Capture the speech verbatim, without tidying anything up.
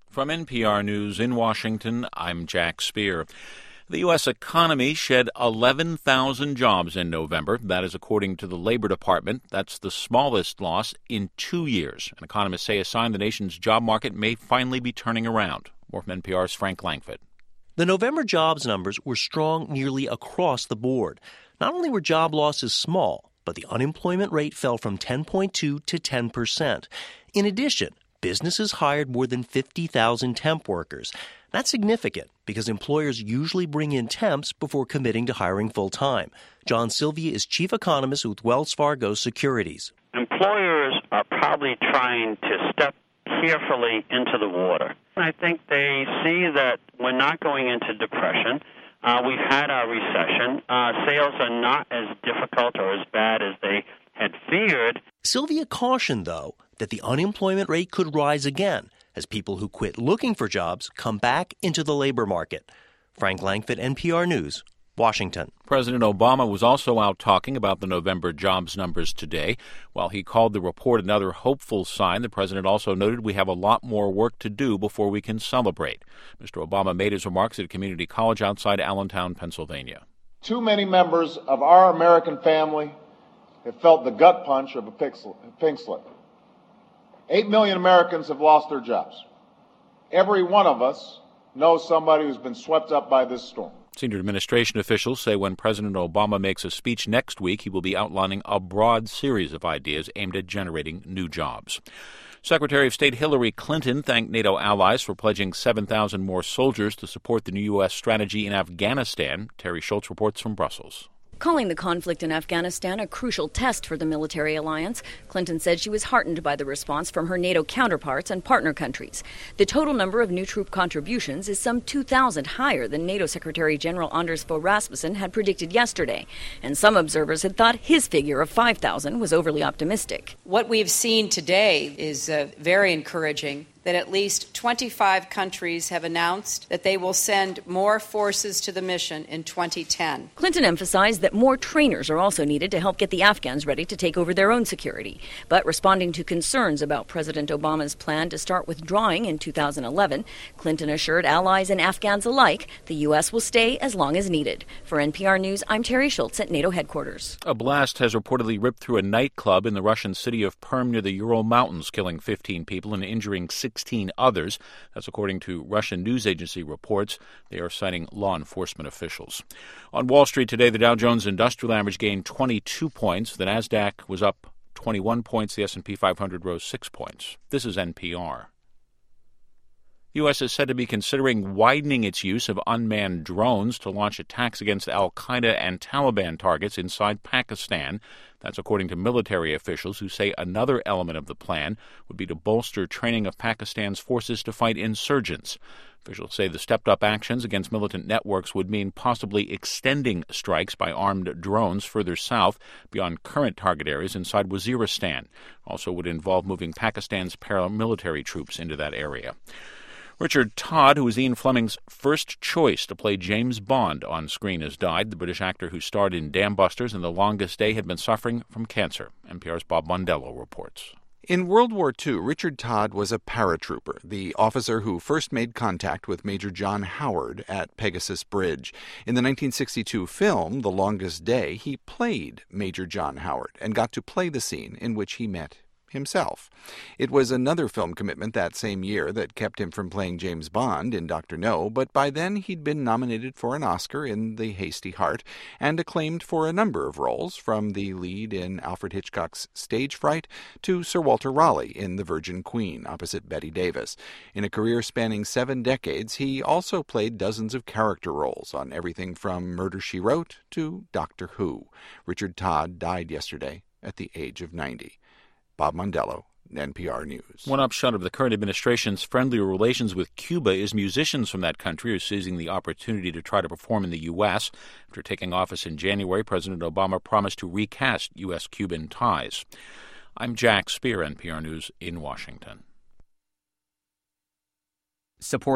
From N P R News in Washington, I'm Jack Speer. The U S economy shed eleven thousand jobs in November. That is according to the Labor Department. That's the smallest loss in two years. And economists say a sign the nation's job market may finally be turning around. More from N P R's Frank Langford. The November jobs numbers were strong nearly across the board. Not only were job losses small, but the unemployment rate fell from ten point two to ten percent. In addition, businesses hired more than fifty thousand temp workers. That's significant because employers usually bring in temps before committing to hiring full-time. John Sylvia is chief economist with Wells Fargo Securities. Employers are probably trying to step carefully into the water. I think they see that we're not going into depression. Uh, we've had our recession. Uh, sales are not as difficult or as bad as they had feared. Sylvia cautioned, though, that the unemployment rate could rise again as people who quit looking for jobs come back into the labor market. Frank Langford, N P R News, Washington. President Obama was also out talking about the November jobs numbers today. While he called the report another hopeful sign, the president also noted we have a lot more work to do before we can celebrate. Mister Obama made his remarks at a community college outside Allentown, Pennsylvania. Too many members of our American family have felt the gut punch of a pink slip. Eight million Americans have lost their jobs. Every one of us knows somebody who's been swept up by this storm. Senior administration officials say when President Obama makes a speech next week, he will be outlining a broad series of ideas aimed at generating new jobs. Secretary of State Hillary Clinton thanked NATO allies for pledging seven thousand more soldiers to support the new U S strategy in Afghanistan. Terry Schultz reports from Brussels. Calling the conflict in Afghanistan a crucial test for the military alliance, Clinton said she was heartened by the response from her NATO counterparts and partner countries. The total number of new troop contributions is some two thousand higher than NATO Secretary General Anders Fogh Rasmussen had predicted yesterday, and some observers had thought his figure of five thousand was overly optimistic. What we've seen today is uh, very encouraging. That at least twenty-five countries have announced that they will send more forces to the mission in twenty ten. Clinton emphasized that more trainers are also needed to help get the Afghans ready to take over their own security. But responding to concerns about President Obama's plan to start withdrawing in two thousand eleven, Clinton assured allies and Afghans alike the U S will stay as long as needed. For N P R News, I'm Terry Schultz at NATO headquarters. A blast has reportedly ripped through a nightclub in the Russian city of Perm near the Ural Mountains, killing fifteen people and injuring sixteen others. That's according to Russian news agency reports. They are citing law enforcement officials. On Wall Street today, the Dow Jones Industrial Average gained twenty-two points. The Nasdaq was up twenty-one points. The S and P five hundred rose six points. This is N P R. The U S is said to be considering widening its use of unmanned drones to launch attacks against al-Qaeda and Taliban targets inside Pakistan. That's according to military officials who say another element of the plan would be to bolster training of Pakistan's forces to fight insurgents. Officials say the stepped-up actions against militant networks would mean possibly extending strikes by armed drones further south beyond current target areas inside Waziristan. Also would involve moving Pakistan's paramilitary troops into that area. Richard Todd, who was Ian Fleming's first choice to play James Bond on screen, has died. The British actor who starred in Dam Busters and The Longest Day had been suffering from cancer. N P R's Bob Mondello reports. In World War Two, Richard Todd was a paratrooper, the officer who first made contact with Major John Howard at Pegasus Bridge. In the nineteen sixty-two film, The Longest Day, he played Major John Howard and got to play the scene in which he met himself. It was another film commitment that same year that kept him from playing James Bond in Doctor No, but by then he'd been nominated for an Oscar in The Hasty Heart and acclaimed for a number of roles, from the lead in Alfred Hitchcock's Stage Fright to Sir Walter Raleigh in The Virgin Queen opposite Bette Davis. In a career spanning seven decades, he also played dozens of character roles on everything from Murder, She Wrote to Doctor Who. Richard Todd died yesterday at the age of ninety. Bob Mondello, N P R News. One upshot of the current administration's friendlier relations with Cuba is musicians from that country are seizing the opportunity to try to perform in the U S. After taking office in January, President Obama promised to recast U S Cuban ties. I'm Jack Speer, N P R News in Washington. Support